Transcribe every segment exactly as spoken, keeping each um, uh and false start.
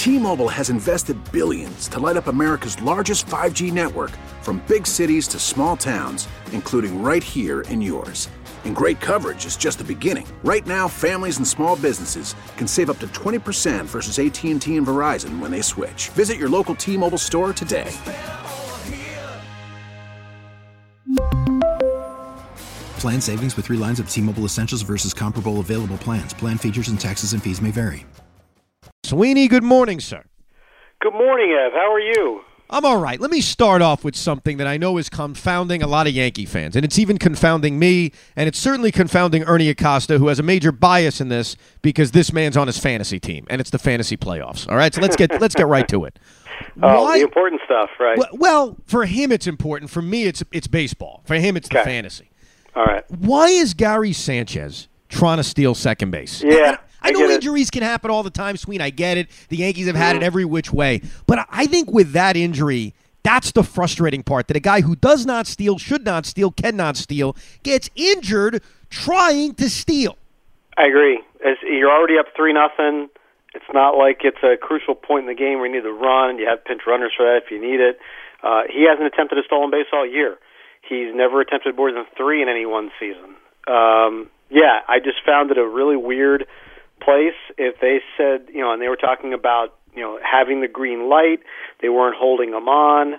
T-Mobile has invested billions to light up America's largest five G network, from big cities to small towns, including right here in yours. And great coverage is just the beginning. Right now, families and small businesses can save up to twenty percent versus A T and T and Verizon when they switch. Visit your local T-Mobile store today. Plan savings with three lines of T-Mobile Essentials versus comparable available plans. Plan features and taxes and fees may vary. Sweeney, good morning, sir. Good morning, Ev. How are you? I'm all right. Let me start off with something that I know is confounding a lot of Yankee fans, and it's even confounding me, and it's certainly confounding Ernie Acosta, who has a major bias in this because this man's on his fantasy team, and it's the fantasy playoffs. All right, so let's get let's get right to it. Oh, Why, the important stuff, right? Well, well, for him it's important. For me, it's it's baseball. For him, it's okay. the fantasy. All right. Why is Gary Sanchez trying to steal second base? Yeah. I, I know injuries can happen all the time, Sween. I get it. The Yankees have had mm. it every which way. But I think with that injury, that's the frustrating part, that a guy who does not steal, should not steal, cannot steal, gets injured trying to steal. I agree. As you're already up three nothing. It's not like it's a crucial point in the game where you need to run. You have pinch runners for that if you need it. Uh, he hasn't attempted a stolen base all year. He's never attempted more than three in any one season. Um, yeah, I just found it a really weird place. If they said, you know, and they were talking about, you know, having the green light, they weren't holding them on.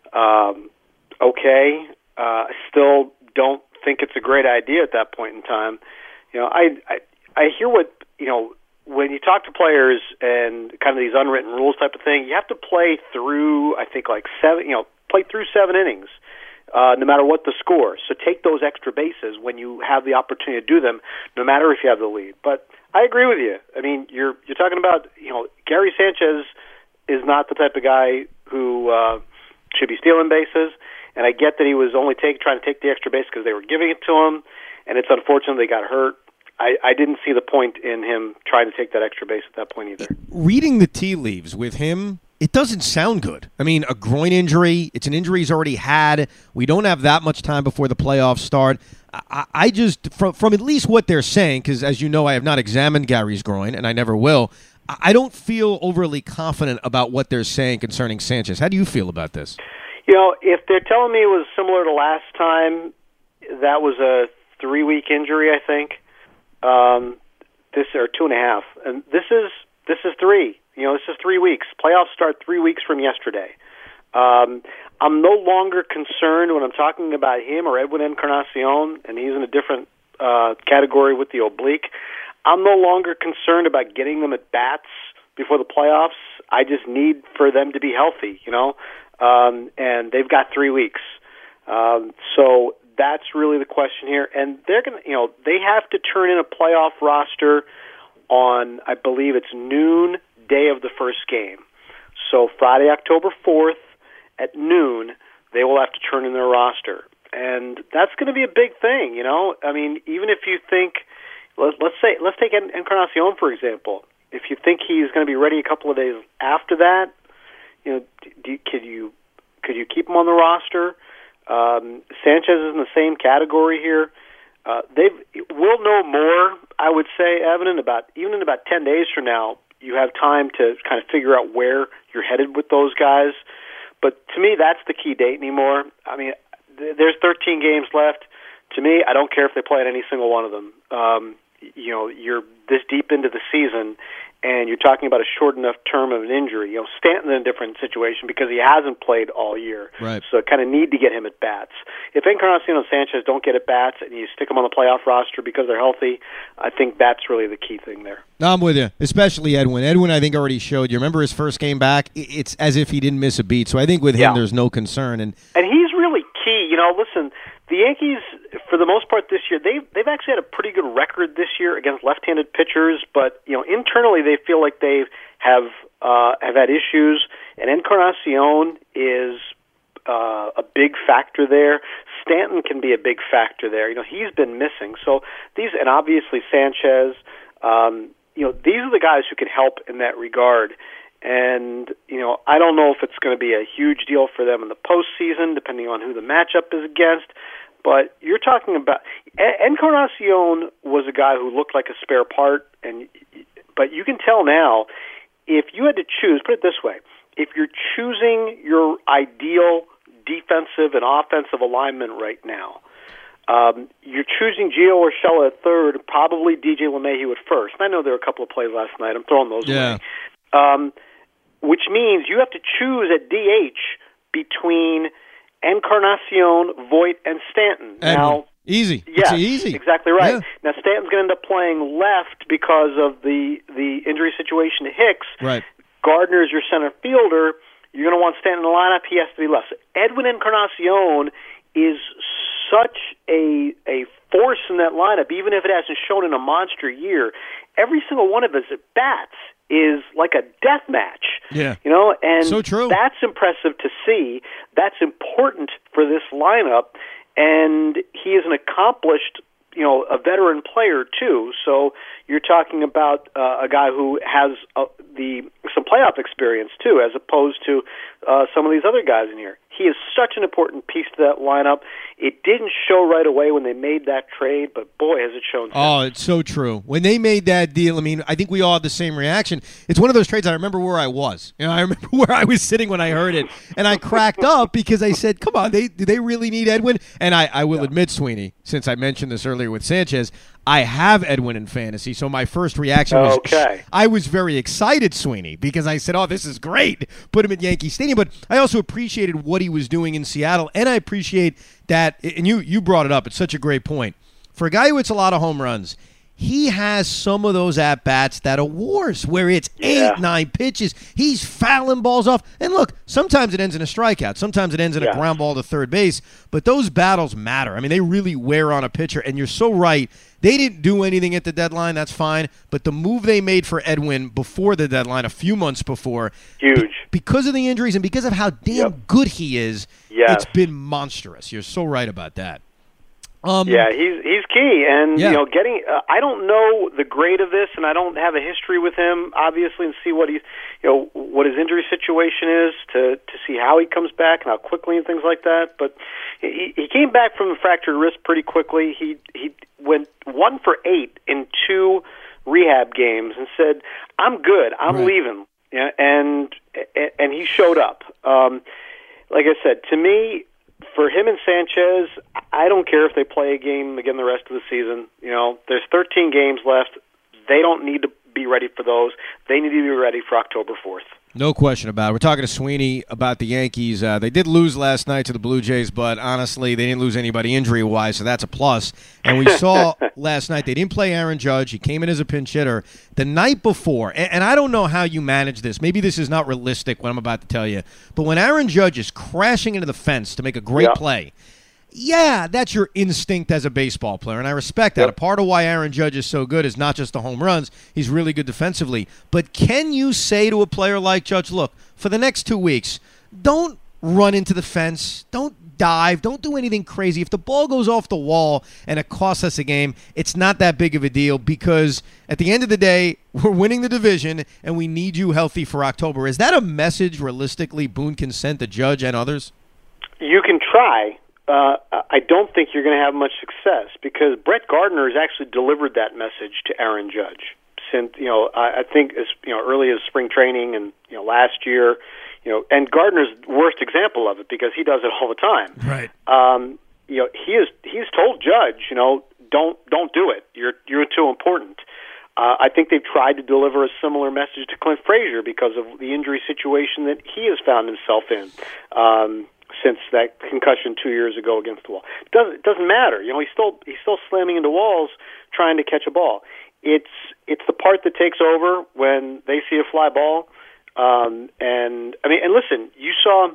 Um, okay, uh, I still don't think it's a great idea at that point in time. You know, I, I I hear what, you know, when you talk to players and kind of these unwritten rules type of thing, you have to play through, I think, like seven, you know, play through seven innings. Uh, no matter what the score. So take those extra bases when you have the opportunity to do them, no matter if you have the lead. But I agree with you. I mean, you're you're talking about, you know, Gary Sanchez is not the type of guy who uh, should be stealing bases, and I get that he was only take, trying to take the extra base because they were giving it to him, and it's unfortunate they got hurt. I, I didn't see the point in him trying to take that extra base at that point either. Reading the tea leaves with him, it doesn't sound good. I mean, a groin injury, it's an injury he's already had. We don't have that much time before the playoffs start. I, I just, from, from at least what they're saying, because as you know, I have not examined Gary's groin, and I never will, I don't feel overly confident about what they're saying concerning Sanchez. How do you feel about this? You know, if they're telling me it was similar to last time, that was a three-week injury, I think. Um, this or two and a half, and this is this is three. You know, this is three weeks. Playoffs start three weeks from yesterday. Um, I'm no longer concerned when I'm talking about him or Edwin Encarnacion, and he's in a different uh, category with the oblique. I'm no longer concerned about getting them at bats before the playoffs. I just need for them to be healthy, you know, um, and they've got three weeks. Um, so that's really the question here. And they're going to, you know, they have to turn in a playoff roster on, I believe it's noon, day of the first game. So Friday, October fourth at noon, they will have to turn in their roster. And that's going to be a big thing, you know? I mean, even if you think, let, let's say, let's take Encarnacion, for example. If you think he's going to be ready a couple of days after that, you know, do, could you could you keep him on the roster? Um, Sanchez is in the same category here. Uh, they will know more, I would say, Evan, in about, even in about ten days from now. You have time to kind of figure out where you're headed with those guys. But to me, that's the key date anymore. I mean, th- there's thirteen games left. To me, I don't care if they play at any single one of them. Um, you know, you're this deep into the season, and you're talking about a short enough term of an injury. You know, Stanton's in a different situation because he hasn't played all year. Right. So kind of need to get him at bats. If Encarnacion and Sanchez don't get at bats and you stick them on the playoff roster because they're healthy, I think that's really the key thing there. No, I'm with you, especially Edwin. Edwin, I think, already showed you. Remember his first game back? It's as if he didn't miss a beat. So I think with him, yeah. there's no concern. And and he's really key. You know, listen, the Yankees, for the most part this year, they've, they've actually had a pretty good record this year against left-handed pitchers. But, you know, internally they feel like they have uh, have had issues. And Encarnacion is uh, a big factor there. Stanton can be a big factor there. You know, he's been missing. So these, and obviously Sanchez, um, you know, these are the guys who can help in that regard. And, you know, I don't know if it's going to be a huge deal for them in the postseason, depending on who the matchup is against. But you're talking about Encarnacion was a guy who looked like a spare part, and but you can tell now if you had to choose, put it this way, if you're choosing your ideal defensive and offensive alignment right now, um, you're choosing Gio Urshela at third, probably D J LeMahieu at first. And I know there were a couple of plays last night. I'm throwing those yeah. away. Um, which means you have to choose at D H between Encarnacion, Voit, and Stanton. And now, easy. Yes, it's easy. Exactly right. Yeah. Now, Stanton's going to end up playing left because of the, the injury situation to Hicks. Right. Gardner's your center fielder. You're going to want Stanton in the lineup. He has to be left. So Edwin Encarnacion is such a a force in that lineup, even if it hasn't shown in a monster year. Every single one of his at-bats is like a death match. Yeah. You know, and so true. That's impressive to see. That's important for this lineup, and he is an accomplished, you know, a veteran player too. So you're talking about uh, a guy who has uh, the some playoff experience too, as opposed to uh, some of these other guys in here. He is such an important piece to that lineup. It didn't show right away when they made that trade, but boy, has it shown since. Oh, it's so true. When they made that deal, I mean, I think we all had the same reaction. It's one of those trades. I remember where I was. You know, I remember where I was sitting when I heard it, and I cracked up because I said, "Come on, they do they really need Edwin?" And I, I will yeah. admit, Sweeney, since I mentioned this earlier with Sanchez, I have Edwin in fantasy, so my first reaction was, okay. I was very excited, Sweeney, because I said, oh, this is great. Put him at Yankee Stadium. But I also appreciated what he was doing in Seattle, and I appreciate that, and you, you brought it up, it's such a great point. For a guy who hits a lot of home runs, he has some of those at-bats that are wars, where it's eight, yeah. nine pitches. He's fouling balls off. And look, sometimes it ends in a strikeout. Sometimes it ends in yeah. a ground ball to third base. But those battles matter. I mean, they really wear on a pitcher. And you're so right. They didn't do anything at the deadline. That's fine. But the move they made for Edwin before the deadline, a few months before, huge. Be- because of the injuries and because of how damn yep. good he is, yes. it's been monstrous. You're so right about that. Um, yeah, he's he's key, and yeah. you know, getting. Uh, I don't know the grade of this, and I don't have a history with him, obviously, and see what he's, you know, what his injury situation is to to see how he comes back and how quickly and things like that. But he he came back from a fractured wrist pretty quickly. He he went one for eight in two rehab games and said, "I'm good. I'm right. leaving." Yeah, and and he showed up. Um, like I said, to me. For him and Sanchez, I don't care if they play a game again the rest of the season. You know, there's thirteen games left. They don't need to be ready for those. They need to be ready for October fourth. No question about it. We're talking to Sweeney about the Yankees. Uh, they did lose last night to the Blue Jays, but honestly, they didn't lose anybody injury-wise, so that's a plus. And we saw last night they didn't play Aaron Judge. He came in as a pinch hitter. The night before, and, and I don't know how you manage this. Maybe this is not realistic, what I'm about to tell you. But when Aaron Judge is crashing into the fence to make a great yep. play, yeah, that's your instinct as a baseball player, and I respect that. Yep. A part of why Aaron Judge is so good is not just the home runs. He's really good defensively. But can you say to a player like Judge, look, for the next two weeks, don't run into the fence, don't dive, don't do anything crazy. If the ball goes off the wall and it costs us a game, it's not that big of a deal because at the end of the day, we're winning the division and we need you healthy for October. Is that a message realistically Boone can send to Judge and others? You can try. Uh, I don't think you're going to have much success because Brett Gardner has actually delivered that message to Aaron Judge since, you know, I, I think as, you know, early as spring training and, you know, last year, you know, and Gardner's the worst example of it because he does it all the time. Right. Um, you know, he is, he's told Judge, you know, don't, don't do it. You're, you're too important. Uh, I think they've tried to deliver a similar message to Clint Frazier because of the injury situation that he has found himself in. Um, since that concussion two years ago against the wall. It doesn't, it doesn't matter. You know, he's still he's still slamming into walls trying to catch a ball. It's it's the part that takes over when they see a fly ball. Um, and I mean, and listen, you saw.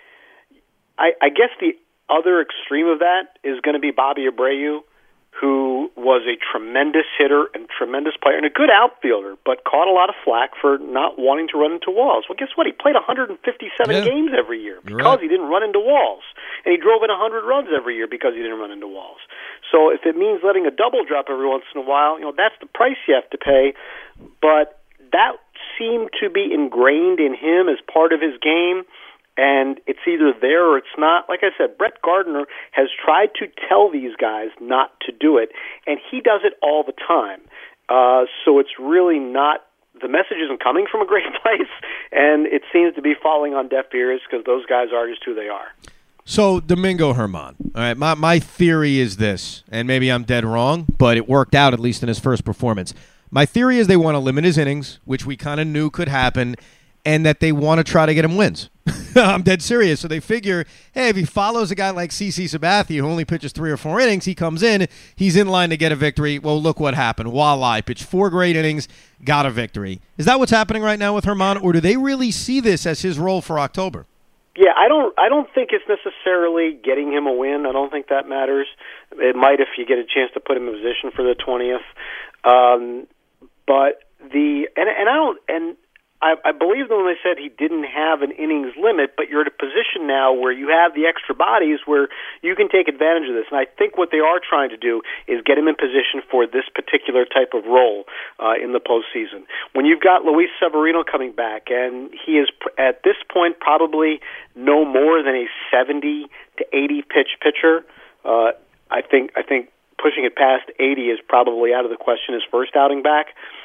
I, I guess the other extreme of that is going to be Bobby Abreu, who was a tremendous hitter and tremendous player and a good outfielder, but caught a lot of flack for not wanting to run into walls. Well, guess what? He played one hundred fifty-seven yeah. games every year because right. he didn't run into walls. And he drove in one hundred runs every year because he didn't run into walls. So if it means letting a double drop every once in a while, you know, that's the price you have to pay. But that seemed to be ingrained in him as part of his game. And it's either there or it's not. Like I said, Brett Gardner has tried to tell these guys not to do it, and he does it all the time. Uh, so it's really not the message isn't coming from a great place, and it seems to be falling on deaf ears because those guys are just who they are. So, Domingo Germán. All right, my, my theory is this, and maybe I'm dead wrong, but it worked out at least in his first performance. My theory is they want to limit his innings, which we kind of knew could happen, and that they want to try to get him wins. I'm dead serious. So they figure, hey, if he follows a guy like CeCe Sabathia, who only pitches three or four innings, he comes in, he's in line to get a victory. Well, look what happened. Voila, pitched four great innings, got a victory. Is that what's happening right now with Germán, or do they really see this as his role for October? Yeah, I don't. I don't think it's necessarily getting him a win. I don't think that matters. It might if you get a chance to put him in position for the twentieth. Um, but the and and I don't and. I, I believe them when they said he didn't have an innings limit, but you're at a position now where you have the extra bodies where you can take advantage of this. And I think what they are trying to do is get him in position for this particular type of role uh, in the postseason. When you've got Luis Severino coming back, and he is at this point probably no more than a seventy to eighty pitch pitcher, uh, I think I think pushing it past eighty is probably out of the question his first outing back.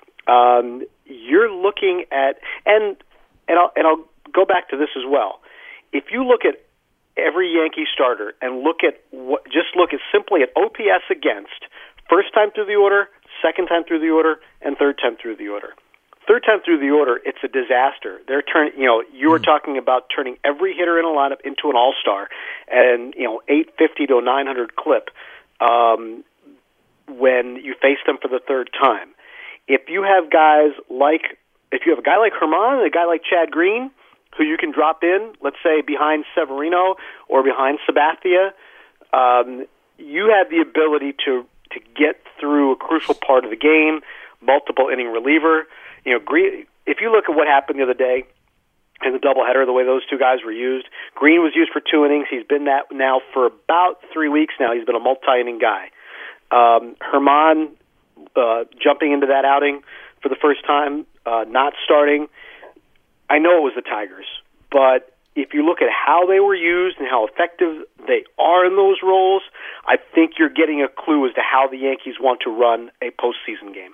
Um, you're looking at, and and I'll, and I'll go back to this as well. If you look at every Yankee starter and look at what, just look at simply at O P S against, first time through the order, second time through the order, and third time through the order. Third time through the order, it's a disaster. They're turning, you know, you were talking about turning every hitter in a lineup into an all-star, and you know, eight fifty to a nine hundred clip um, when you face them for the third time. If you have guys like, if you have a guy like Germán and a guy like Chad Green, who you can drop in, let's say behind Severino or behind Sabathia, um, you have the ability to to get through a crucial part of the game, multiple inning reliever. You know, Green. If you look at what happened the other day in the doubleheader, the way those two guys were used, Green was used for two innings. He's been that now for about three weeks now. He's been a multi-inning guy. Um, Germán. Uh, jumping into that outing for the first time, uh, not starting. I know it was the Tigers, but if you look at how they were used and how effective they are in those roles, I think you're getting a clue as to how the Yankees want to run a postseason game.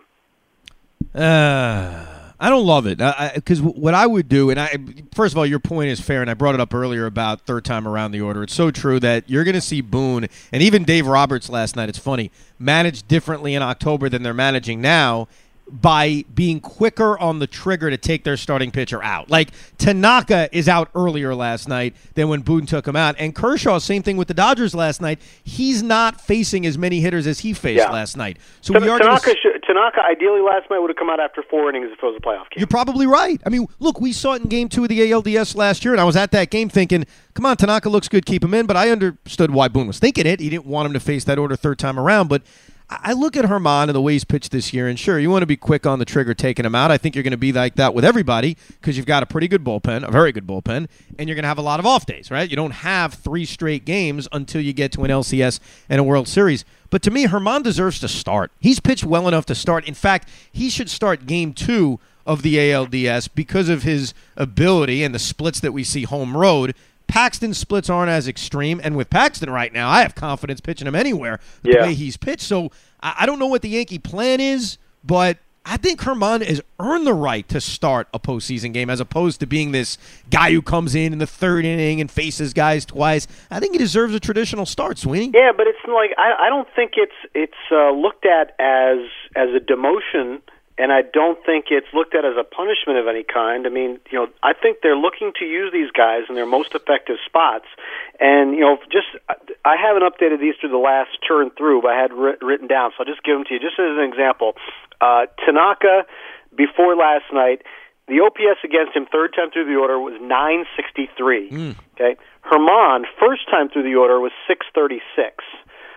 Uh, I don't love it because what I would do, and I first of all, your point is fair, and I brought it up earlier about third time around the order. It's so true that you're going to see Boone and even Dave Roberts last night. It's funny, managed differently in October than they're managing now by being quicker on the trigger to take their starting pitcher out. Like Tanaka is out earlier last night than when Boone took him out, and Kershaw, same thing with the Dodgers last night. He's not facing as many hitters as he faced yeah. last night. So T- we are Tanaka, gonna... should, Tanaka ideally last night would have come out after four innings if it was a playoff game. You're probably right. I mean, look, we saw it in Game Two of the A L D S last year, and I was at that game thinking, "Come on, Tanaka looks good, keep him in." But I understood why Boone was thinking it. He didn't want him to face that order third time around, but. I look at Germán and the way he's pitched this year, and sure, you want to be quick on the trigger taking him out. I think you're going to be like that with everybody because you've got a pretty good bullpen, a very good bullpen, and you're going to have a lot of off days, right? You don't have three straight games until you get to an L C S and a World Series. But to me, Germán deserves to start. He's pitched well enough to start. In fact, he should start game two of the A L D S because of his ability and the splits that we see home road. Paxton's splits aren't as extreme, and with Paxton right now, I have confidence pitching him anywhere the yeah. way he's pitched. So I, I don't know what the Yankee plan is, but I think Germán has earned the right to start a postseason game as opposed to being this guy who comes in in the third inning and faces guys twice. I think he deserves a traditional start, Sweeney. Yeah, but it's like I, I don't think it's it's uh, looked at as as a demotion. And I don't think it's looked at as a punishment of any kind. I mean, you know, I think they're looking to use these guys in their most effective spots. And, you know, just I haven't updated these through the last turn through, but I had written down, so I'll just give them to you. Just as an example, uh, Tanaka, before last night, the O P S against him third time through the order was nine sixty-three. Mm. Okay, Germán, first time through the order, was six thirty-six.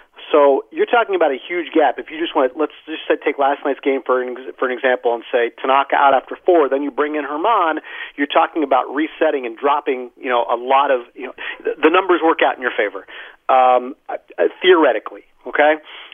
So you're talking about a huge gap. If you just want to, let's just say, take last night's game for an, for an example and say Tanaka out after four, then you bring in Germán, you're talking about resetting and dropping, you know, a lot of, you know, the, the numbers work out in your favor, um, uh, theoretically, okay?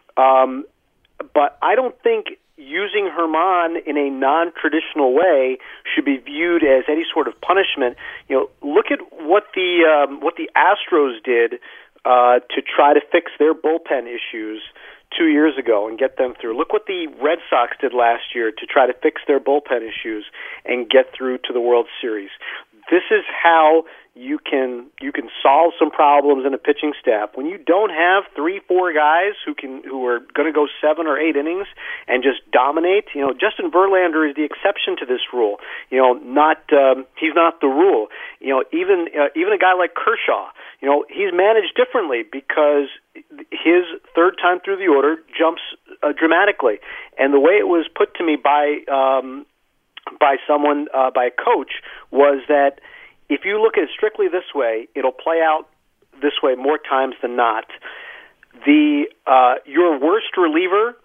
Um, but I don't think using Germán in a non-traditional way should be viewed as any sort of punishment. You know, look at what the um, what the Astros did Uh, to try to fix their bullpen issues two years ago and get them through. Look what the Red Sox did last year to try to fix their bullpen issues and get through to the World Series. This is how you can you can solve some problems in a pitching staff when you don't have three, four guys who can who are going to go seven or eight innings and just dominate. You know, Justin Verlander is the exception to this rule. You know, not um, he's not the rule. You know, even uh, even a guy like Kershaw. You know, he's managed differently because his third time through the order jumps uh, dramatically, and the way it was put to me by um, by someone uh, by a coach was that. If you look at it strictly this way, it'll play out this way more times than not. The uh, your worst reliever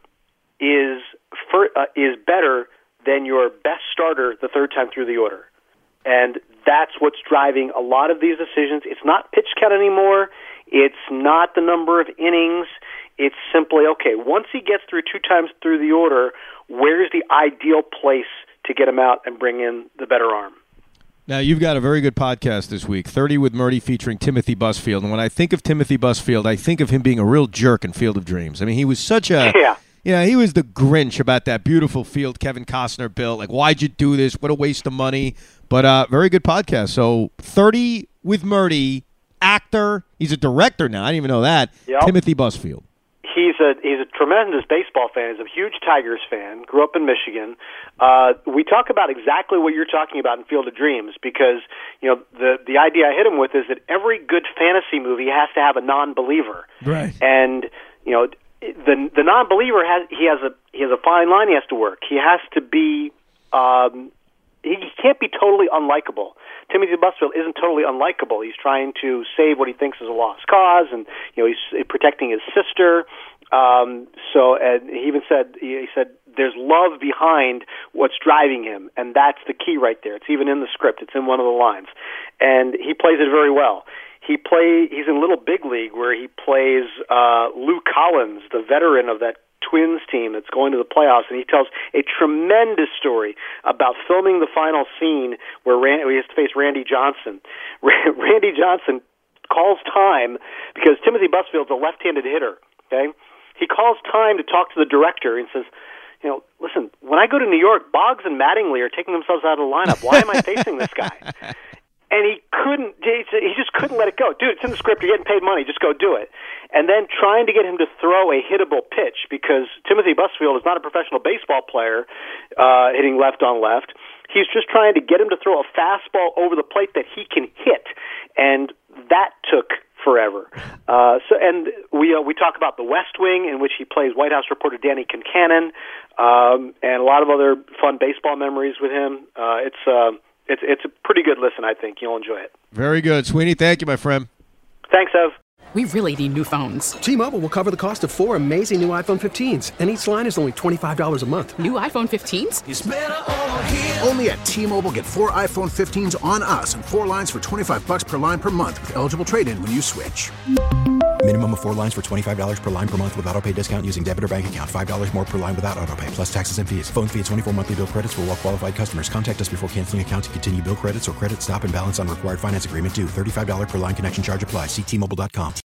is for, uh, is better than your best starter the third time through the order, and that's what's driving a lot of these decisions. It's not pitch count anymore. It's not the number of innings. It's simply, okay, once he gets through two times through the order, where's the ideal place to get him out and bring in the better arm? Now, you've got a very good podcast this week, thirty with Murdy, featuring Timothy Busfield. And when I think of Timothy Busfield, I think of him being a real jerk in Field of Dreams. I mean, he was such a... Yeah. You know, he was the Grinch about that beautiful field Kevin Costner built. Like, why'd you do this? What a waste of money. But uh, very good podcast. So, thirty with Murdy, actor. He's a director now. I didn't even know that. Yep. Timothy Busfield. He's a he's a tremendous baseball fan. He's a huge Tigers fan. Grew up in Michigan. Uh, we talk about exactly what you're talking about in Field of Dreams because you know the the idea I hit him with is that every good fantasy movie has to have a non-believer. Right. And you know the the non-believer has he has a he has a fine line he has to work. He has to be um, he can't be totally unlikable. Timothy Busfield isn't totally unlikable. He's trying to save what he thinks is a lost cause, and you know he's protecting his sister. Um, so, and he even said he said there's love behind what's driving him, and that's the key right there. It's even in the script. It's in one of the lines, and he plays it very well. He play he's in Little Big League where he plays uh, Lou Collins, the veteran of that Twins team that's going to the playoffs, and he tells a tremendous story about filming the final scene where Randy, he has to face Randy Johnson. Randy Johnson calls time because Timothy Busfield's a left-handed hitter, okay? He calls time to talk to the director and says, you know, listen, when I go to New York, Boggs and Mattingly are taking themselves out of the lineup. Why am I facing this guy? And he couldn't, he just couldn't let it go. Dude, it's in the script. You're getting paid money. Just go do it. And then trying to get him to throw a hittable pitch because Timothy Busfield is not a professional baseball player uh, hitting left on left. He's just trying to get him to throw a fastball over the plate that he can hit. And that took forever. Uh, so, and we uh, we talk about The West Wing, in which he plays White House reporter Danny Concannon, um, and a lot of other fun baseball memories with him. Uh, it's... Uh, It's it's a pretty good listen, I think. You'll enjoy it. Very good. Sweeney, thank you, my friend. Thanks, Ev. We really need new phones. T-Mobile will cover the cost of four amazing new iPhone fifteens, and each line is only twenty-five dollars a month. New iPhone fifteens? It's better over here. Only at T-Mobile, get four iPhone fifteens on us and four lines for twenty-five bucks per line per month with eligible trade-in when you switch. Minimum of four lines for twenty-five dollars per line per month with autopay discount using debit or bank account. five dollars more per line without autopay, plus taxes and fees. Phone fee at twenty-four monthly bill credits for well-qualified customers. Contact us before canceling account to continue bill credits or credit stop and balance on required finance agreement due. thirty-five dollars per line connection charge applies. See T Mobile dot com.